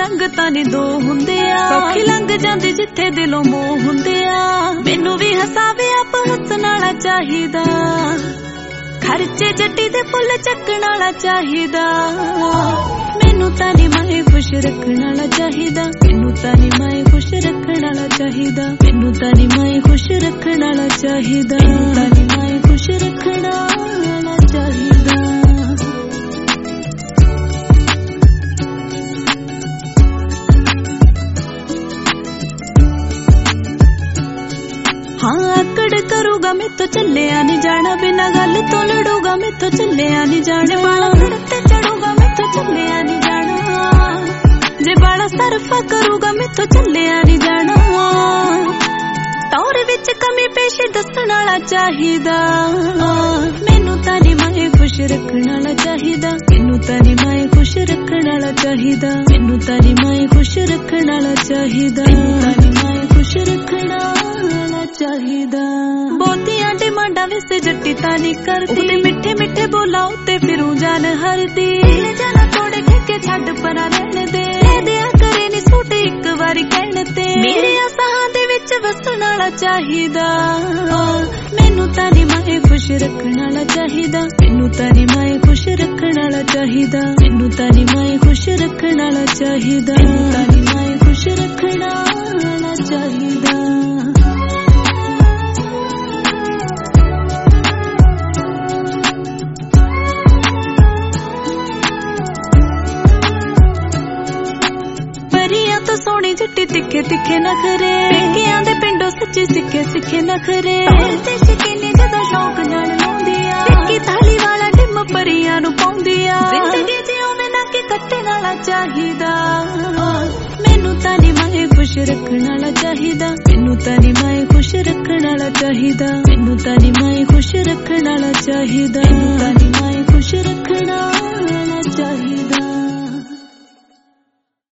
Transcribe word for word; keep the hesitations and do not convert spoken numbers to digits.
रंग तां नी दो हुंदे आ सौखी लंघ जांदी जिथे दिलों मोह हुंदे आ मैनू भी हसावे आप हसन वाला चाहिदा खर्चे जट्टी दे फुल चक्कण वाला चाहिदा मैनू तां नी माए खुश रखण वाला चाहिदा मैनू तां नी माए खुश रखण वाला चाहिदा मैनू तां नी माए खुश रखण वाला चाहिदा मैनू तां नी माए खुश रखण वाला चाहिदा हाँ आकड़ करूगा मैं तो चलिया नहीं जाना बिना गल तो लड़ूगा मैं तो चलिया नहीं जाना बाला सड़ते चढ़ूगा मैं तो चलिया नहीं जाना जे बाला सरफा करूगा मैं तो चलिया नहीं जाना तौर विच कमी पेश दसण वाला चाहिदा मैनू तां नी माए खुश रखण वाला चाहिदा मैनू तां नी माए खुश रखण वाला चाहिदा मैनू तां नी माए खुश रखण वाला चाहिदा मैनू तां नी माए खुश रखण वाला चाहिदा बहुतियां डिमांडां विच जट्टी तां नी करदी मिठे मिठे बोला उत्ते फिरूं जान हरदी जाना थोड़े ठेके छड्ड परा रहण दे दिया करे नी सूट इक वारी कहण ते मेरे आसां दे विच वसण वाला चाहिदा मैनू तां नी माए खुश रखण वाला चाहिदा मैनू तां नी माए खुश रखण वाला चाहिदा मैनू तां नी माए खुश रखण वाला चाहिदा मैनू तां नी माए खुश रखण वाला चाहिदा तो सोनी जट्टी तिखे तिखे नखरे पेकियां दे पिंडों सच्चे सिखे सिखे नखरे ते शकीनी जदा शौक नाल लाउंदी आ टिक्की थाली वाला डिम परियां नु पाउंदी आ जिंदगी जिउवे ना कि कट्टे वाला चाहिदा मैनू तां नी माए खुश रखण वाला चाहिदा मैनू तां नी माए खुश रखण वाला चाहिदा मैनू तां नी माए खुश रखण वाला चाहिदा।